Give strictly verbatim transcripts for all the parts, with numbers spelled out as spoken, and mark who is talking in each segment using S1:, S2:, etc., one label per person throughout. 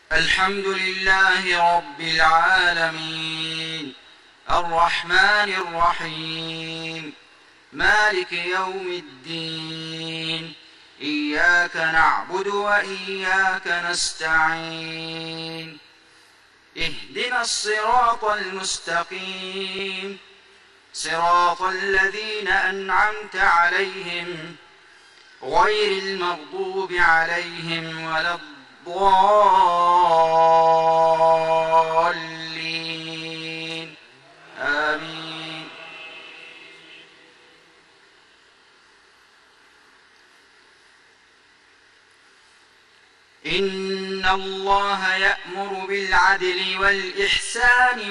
S1: الحمد لله رب العالمين، الرحمن الرحيم، مالك يوم الدين، إياك نعبد وإياك نستعين، اهدنا الصراط المستقيم، صراط الذين أنعمت عليهم غير المغضوب عليهم ولا الضالين، آمين. إن الله يأمر بالعدل والإحسان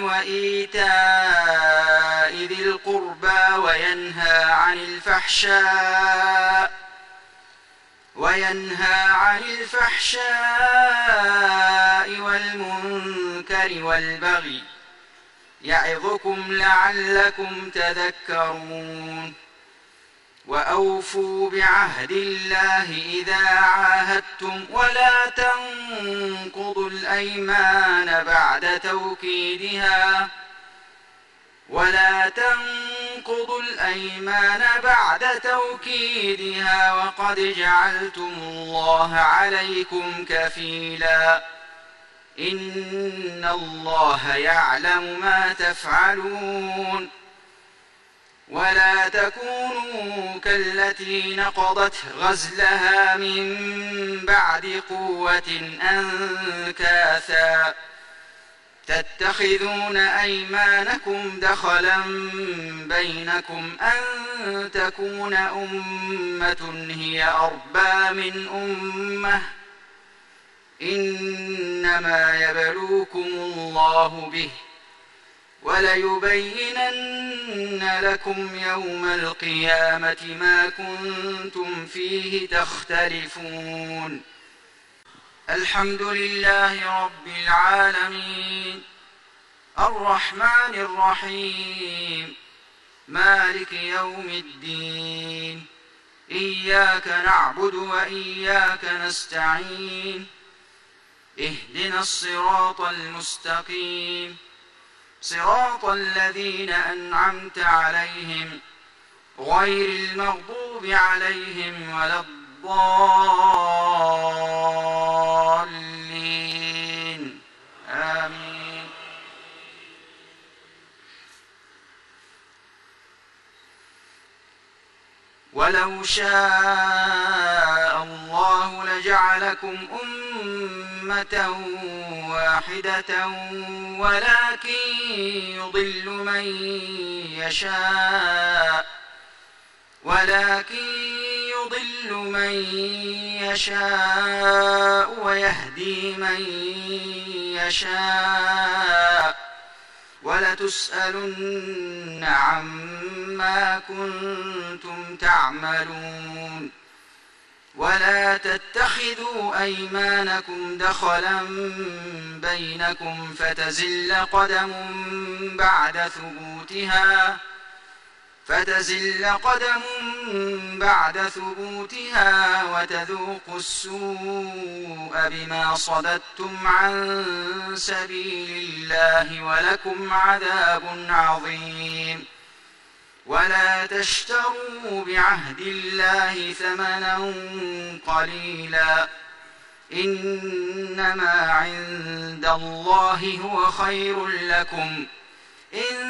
S1: وإيتاء ذي القربى وينهى عن الفحشاء وينهى عن الفحشاء والمنكر والبغي يعظكم لعلكم تذكرون. وأوفوا بعهد الله إذا عاهدتم ولا تنقضوا الأيمان بعد توكيدها ولا تنقضوا الأيمان بعد توكيدها وقد جعلتم الله عليكم كفيلا، إن الله يعلم ما تفعلون. ولا تكونوا كالتي نقضت غزلها من بعد قوة أنكاثا تتخذون أيمانكم دخلا بينكم أن تكون أمة هي أربى من أمة، إنما يبلوكم الله به وليبينن لكم يوم القيامة ما كنتم فيه تختلفون. الحمد لله رب العالمين، الرحمن الرحيم، مالك يوم الدين، إياك نعبد وإياك نستعين، اهدنا الصراط المستقيم، صراط الذين أنعمت عليهم غير المغضوب عليهم ولا الضالين، آمين. ولو شاء الله لجعلكم أمة واحدة ولكن يضل من يشاء ولكن يضل من يشاء ويهدي من يشاء ولتسألن عما كنتم تعملون. ولا تتخذوا أيمانكم دخلا بينكم فتزل قدم بعد ثبوتها فتزل قدم بعد ثبوتها وتذوقوا السوء بما صددتم عن سبيل الله ولكم عذاب عظيم. ولا تشتروا بعهد الله ثمنا قليلا، إنما عند الله هو خير لكم إن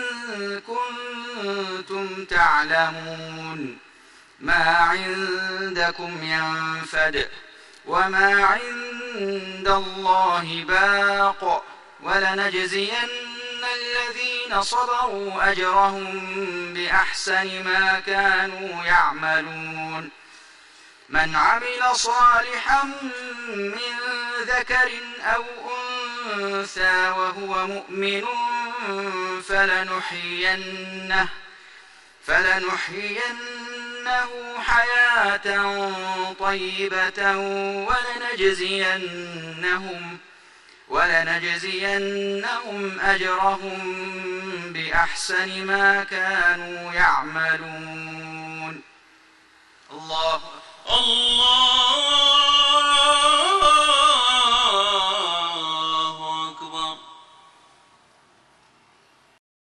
S1: كنتم تعلمون. ما عندكم ينفد وما عند الله باق ولنجزين الذين صبروا أجرهم بأحسن ما كانوا يعملون. من عمل صالحا من ذكر أو أنثى وهو مؤمن فلنحيينه, فلنحيينه حياة طيبة ولنجزينهم, ولنجزينهم أجرهم بأحسن ما كانوا يعملون. الله
S2: الله